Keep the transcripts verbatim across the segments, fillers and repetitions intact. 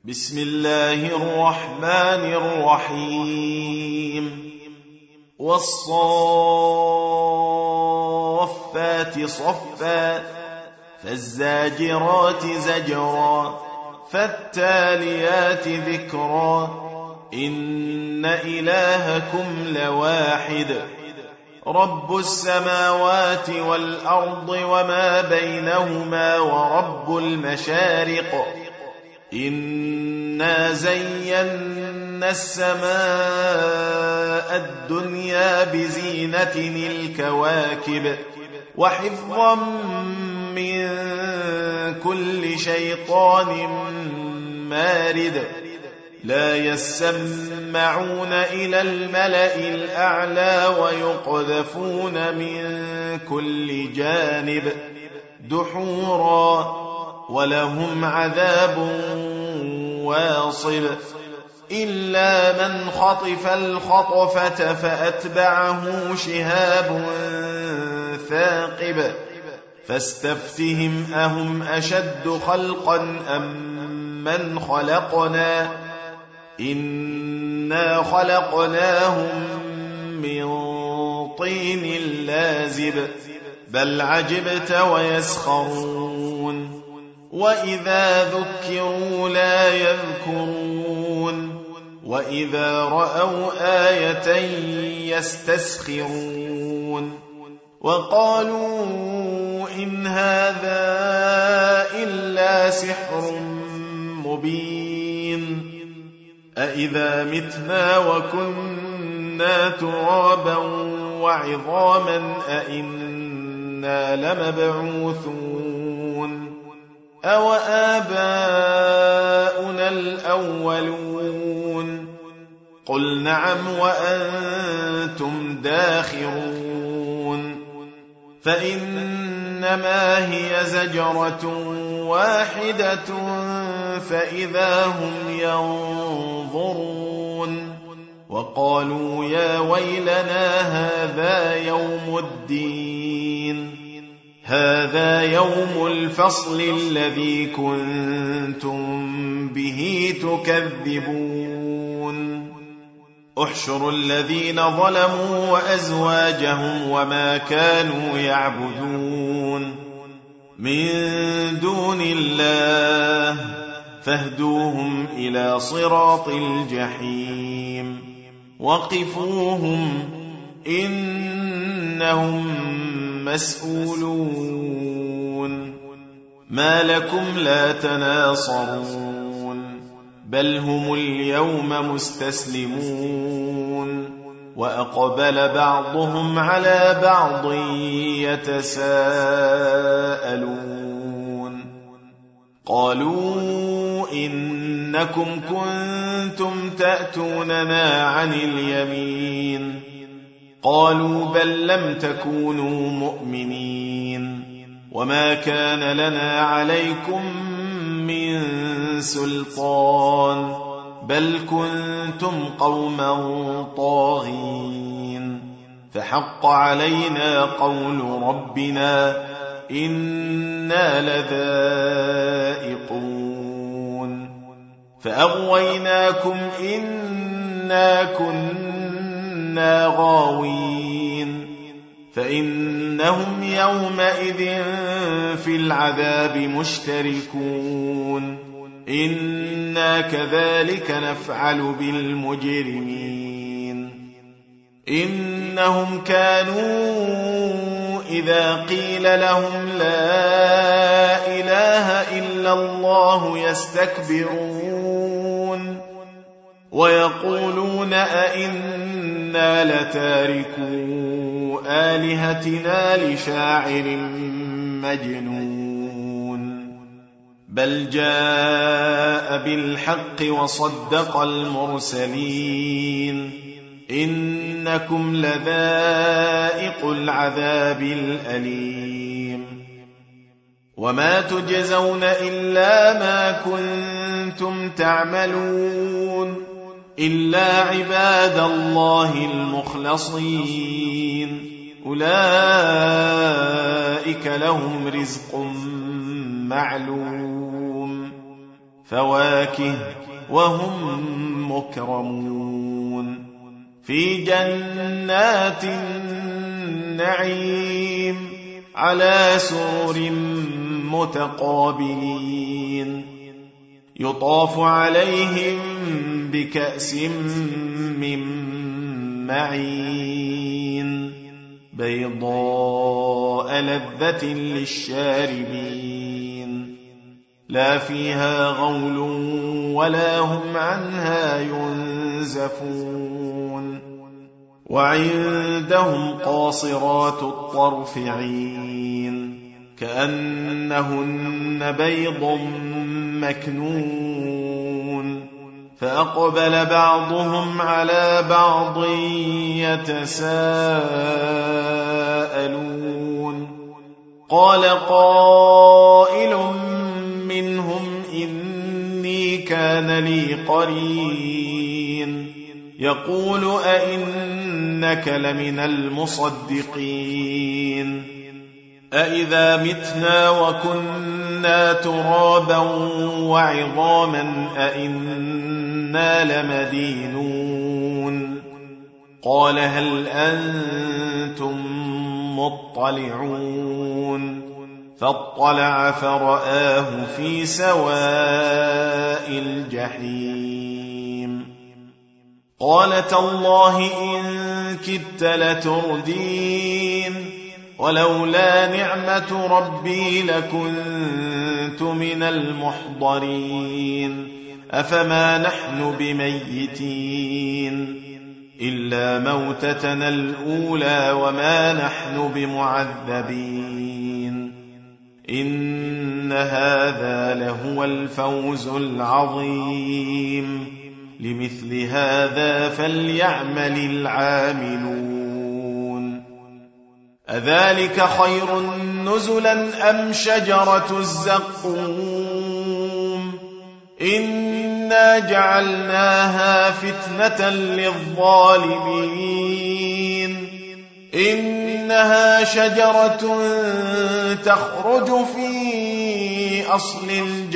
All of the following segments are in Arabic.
بسم الله الرحمن الرحيم والصافات صفا فالزاجرات زجرا فالتاليات ذكرا إن إلهكم لواحد رب السماوات والأرض وما بينهما ورب المشارق إنا زينا السماء الدنيا بزينة الكواكب وحفظا من كل شيطان مارد لا يسمعون إلى الملأ الأعلى ويقذفون من كل جانب دحورا ولهم عذاب واصب إلا من خطف الخطفة فأتبعه شهاب ثاقب فاستفتهم أهم أشد خلقا أم من خلقنا إنا خلقناهم من طين لازب بل عجبت ويسخرون وإذا ذكروا لا يذكرون وإذا رأوا آية يستسخرون وقالوا إن هذا إلا سحر مبين أإذا متنا وكنا ترابا وعظاما أإنا لمبعوثون أو آباؤنا الأولون قل نعم وأنتم داخرون فإنما هي زجرة واحدة فإذا هم ينظرون وقالوا يا ويلنا هذا يوم الدين هذا يوم الفصل الذي كنتم به تكذبون احشروا الذين ظلموا وأزواجهم وما كانوا يعبدون من دون الله فاهدوهم إلى صراط الجحيم وقفوهم إنهم مسؤولون ما لكم لا تناصرون بل هم اليوم مستسلمون وأقبل بعضهم على بعض يتساءلون قالوا إنكم كنتم تأتوننا عن اليمين قالوا بل لم تكونوا مؤمنين وما كان لنا عليكم من سلطان بل كنتم قوما طاغين فحق علينا قول ربنا إنا لذائقون فأغويناكم إنا كنا غاوين فإنهم يومئذ في العذاب مشتركون إنا كذلك نفعل بالمجرمين إنهم كانوا إذا قيل لهم لا إله إلا الله يستكبرون ويقولون أئنا لتاركو آلهتنا لشاعر مجنون بل جاء بالحق وصدق المرسلين إنكم لذائق العذاب الأليم وما تجزون إلا ما كنتم تعملون إلا عباد الله المخلصين أولئك لهم رزق معلوم فواكه وهم مكرمون في جنات النعيم على سرر متقابلين يطاف عليهم بكأس من معين بيضاء لذة للشاربين لا فيها غول ولا هم عنها ينزفون وعندهم قاصرات الطرف عين كأنهن بيض مكنون فأقبل بعضهم على بعض يتساءلون قال قائل منهم إني كان لي قرين يقول أئنك لمن المصدقين أئذا متنا وكنا ترابا وعظاما أئنا لمدينون قال هل أنتم مطلعون فاطلع فرآه في سواء الجحيم قال تالله إن كدت لتردين ولولا نعمة ربي لكنت من المحضرين أفما نحن بميتين إلا موتتنا الأولى وما نحن بمعذبين إن هذا لهو الفوز العظيم لمثل هذا فليعمل العاملون أذلك خير نزلا أم شجرة الزقوم إنا جعلناها فتنة للظالمين إنها شجرة تخرج في أصل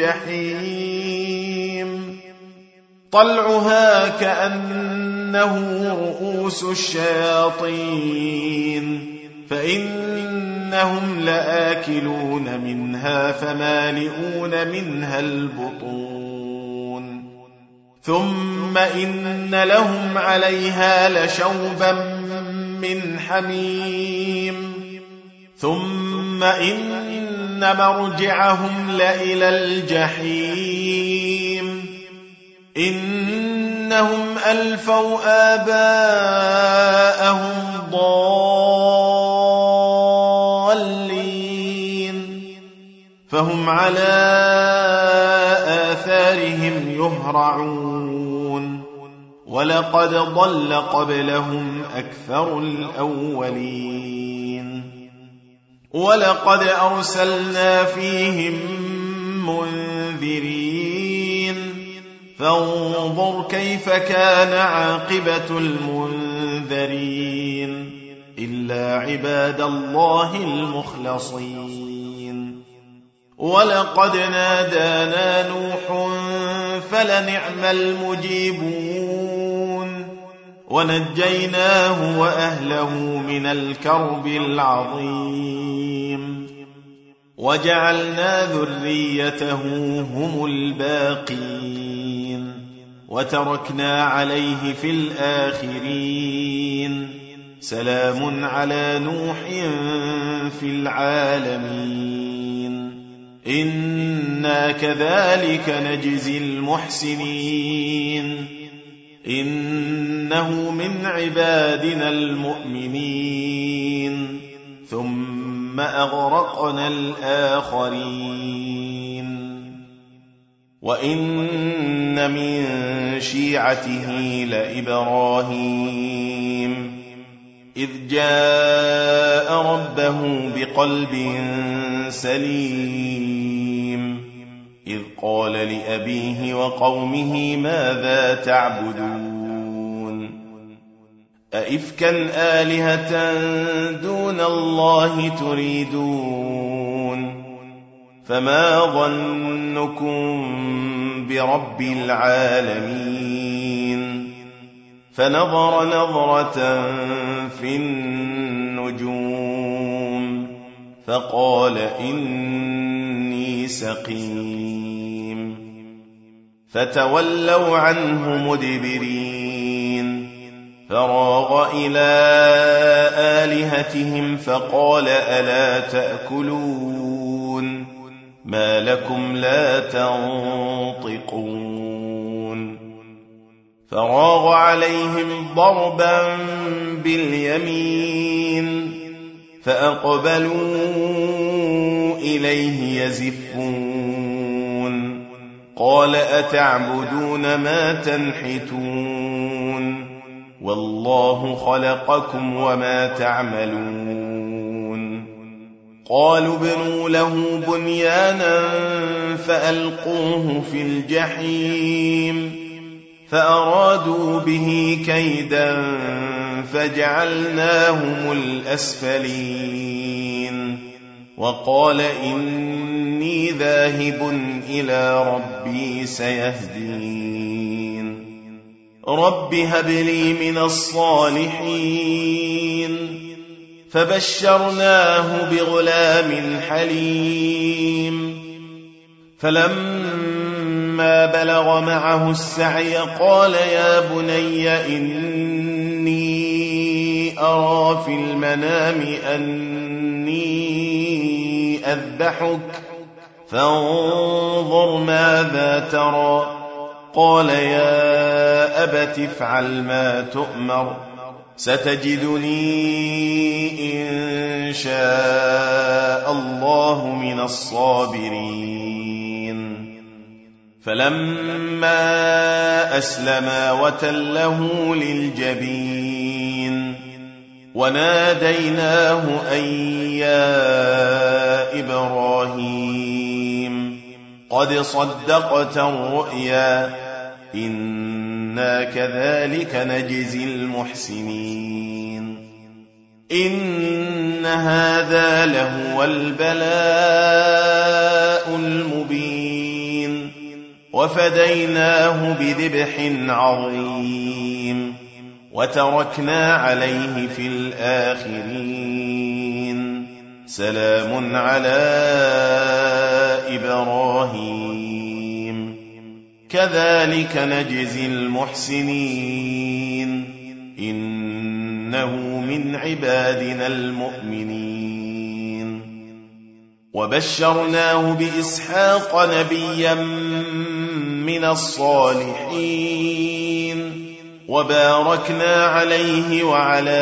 الجحيم طلعها كأنه رؤوس الشياطين فإنهم لآكلون منها فمالئون منها البطون ثم إن لهم عليها لشوبا من حميم ثم إن مرجعهم لإلى الجحيم إنهم ألفوا آباءهم ضالين فهم على آثارهم يهرعون ولقد ضل قبلهم أكثر الأولين ولقد أرسلنا فيهم منذرين فانظر كيف كان عاقبة المنذرين إلا عباد الله المخلصين ولقد نادانا نوح فلنعم المجيبون ونجيناه وأهله من الكرب العظيم وجعلنا ذريته هم الباقين وتركنا عليه في الآخرين سلام على نوح في العالمين إنا كذلك نجزي المحسنين إنه من عبادنا المؤمنين ثم أغرقنا الآخرين وإن من شيعته لإبراهيم إذ جاء ربه بقلب سليم إذ قال لأبيه وقومه ماذا تعبدون أئفكا آلهة دون الله تريدون فما ظنكم برب العالمين فنظر نظرة في النجوم فقال إني سقيم فتولوا عنه مدبرين فراغ إلى آلهتهم فقال ألا تأكلون ما لكم لا تنطقون فراغ عليهم ضربا باليمين فأقبلوا إليه يزفون قال أتعبدون ما تنحتون والله خلقكم وما تعملون قالوا ابنوا له بنيانا فألقوه في الجحيم فأرادوا به كيدا فجعلناهم الأسفلين وقال إني ذاهب إلى ربي سيهدين رب هب لي من الصالحين فبشرناه بغلام حليم فلما بلغ معه السعي قال يا بني إني أرى في المنام أني أذبحك فانظر ماذا ترى قال يا أبت افعل ما تؤمر ستجدني إن شاء الله من الصابرين فلما أسلما وتله للجبين وناديناه أن يا إبراهيم قد صدقت الرؤيا إنا كذلك نجزي المحسنين إن هذا لهو البلاء المبين وفديناه بذبح عظيم وتركنا عليه في الآخرين سلام على إبراهيم كذلك نجزي المحسنين إنه من عبادنا المؤمنين وبشرناه بإسحاق نبيا من الصالحين وباركنا عليه وعلى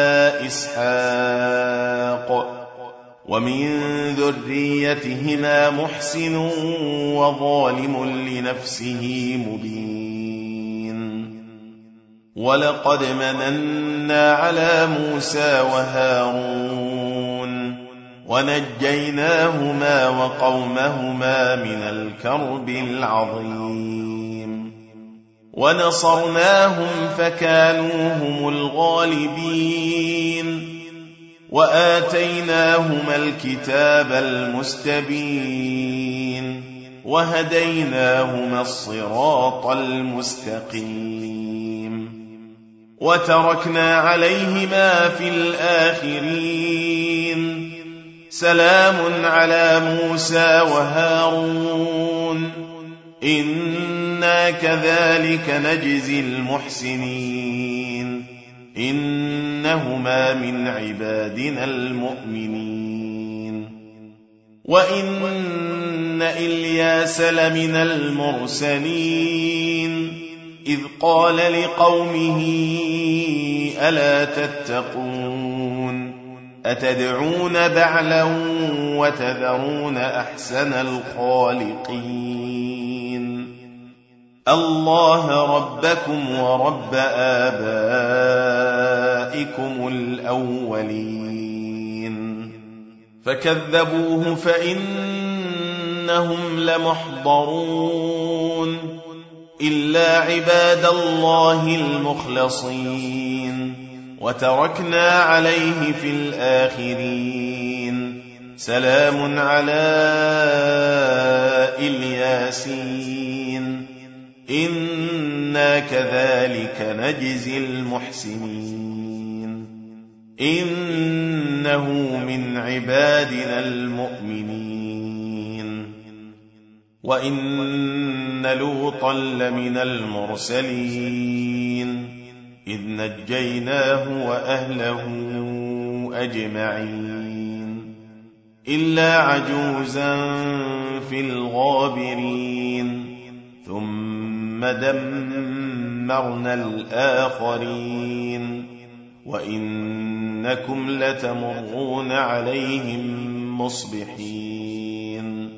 إسحاق ومن ذريتهما محسن وظالم لنفسه مبين ولقد مننا على موسى وهارون ونجيناهما وقومهما من الكرب العظيم ونصرناهم فكانوا هم الغالبين وآتيناهما الكتاب المستبين وهديناهما الصراط المستقيم وتركنا عليهما في الآخرين سلام على موسى وهارون إنا كذلك نجزي المحسنين إنهما من عبادنا المؤمنين وإن إلياس لمن المرسلين إذ قال لقومه ألا تتقون أتدعون بعلا وتذرون أحسن الخالقين الله ربكم ورب آبائكم الأولين فكذبوه فإنهم لمحضرون إلا عباد الله المخلصين وتركنا عليه في الآخرين سلام على الياسين إنا كذلك نجزي المحسنين إنه من عبادنا المؤمنين وإن لوطا لمن المرسلين إذ نجيناه وأهله أجمعين إلا عجوزا في الغابرين ثم دمرنا الآخرين وإنكم لتمرون عليهم مصبحين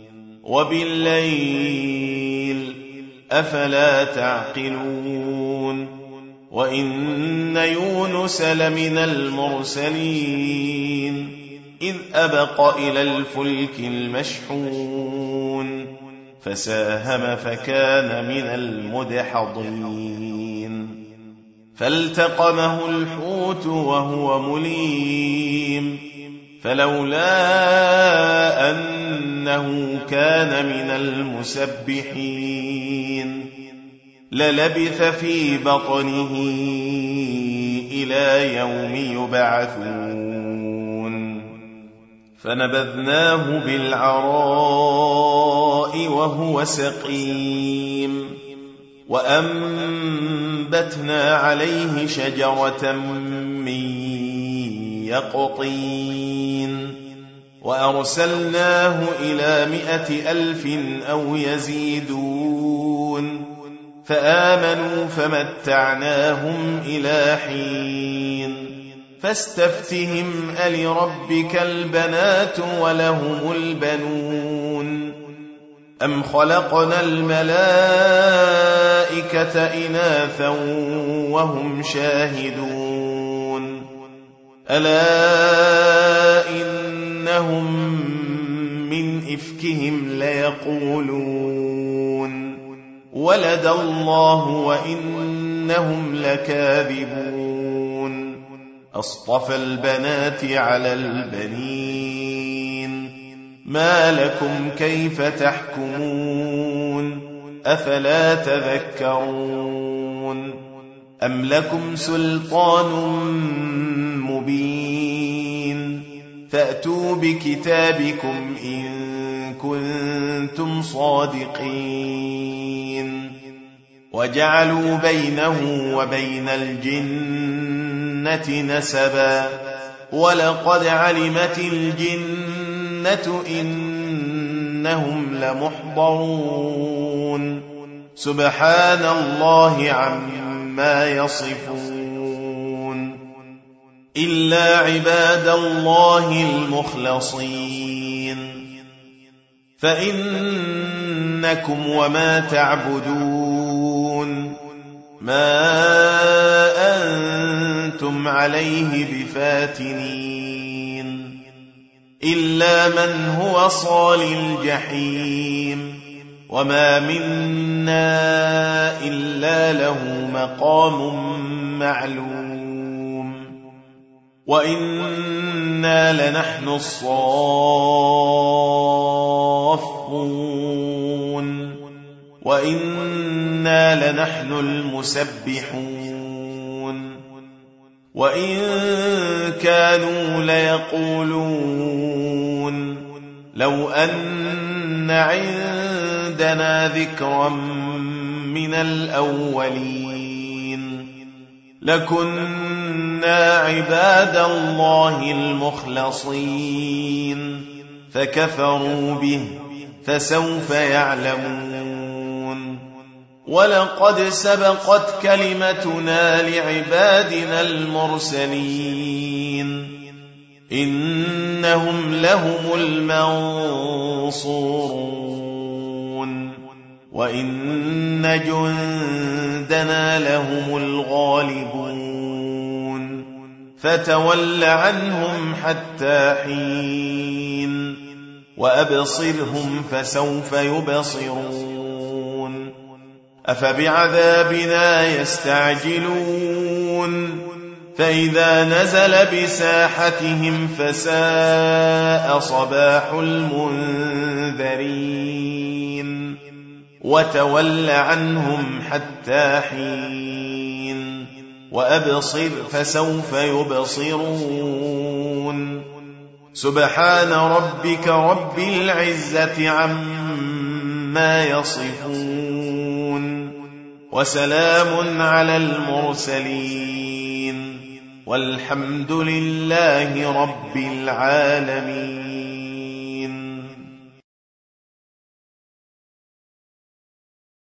وبالليل أفلا تعقلون وإن يونس لمن المرسلين إذ أبق إلى الفلك المشحون فساهم فكان من المدحضين فالتقمه الحوت وهو مليم فلولا أنه كان من المسبحين للبث في بطنه إلى يوم يبعثون فنبذناه بالعراء وهو سقيم وأنبتنا عليه شجرة من يقطين وأرسلناه إلى مائة ألف أو يزيدون فآمنوا فمتعناهم إلى حين فاستفتهم ألربك البنات ولهم البنون أم خلقنا الملائكة إناثا وهم شاهدون ألا إنهم من إفكهم ليقولون ولد الله وإنهم لكاذبون أصطفى البنات على البنين ما لكم كيف تحكمون أفلا تذكرون أم لكم سلطان مبين فأتوا بكتابكم إن كنتم صادقين وجعلوا بينه وبين الجنة نسبا ولقد علمت الجنة إنهم لمحضرون سبحان الله عما يصفون إلا عباد الله المخلصين فإنكم وما تعبدون ما أنتم عليه بفاتنين إلا من هو صال الجحيم وما منا إلا له مقام معلوم وإنا لنحن الصافون وإنا لنحن المسبحون وإن كانوا ليقولون لو أن عندنا ذكرا من الأولين لكنا عباد الله المخلصين فكفروا به فسوف يعلمون ولقد سبقت كلمتنا لعبادنا المرسلين إنهم لهم المنصورون وإن جندنا لهم الغالبون فتول عنهم حتى حين وأبصرهم فسوف يبصرون أفبعذابنا يستعجلون فإذا نزل بساحتهم فساء صباح المنذرين وتول عنهم حتى حين وأبصر فسوف يبصرون سبحان ربك رب العزة عما يصفون وسلام على المرسلين والحمد لله رب العالمين.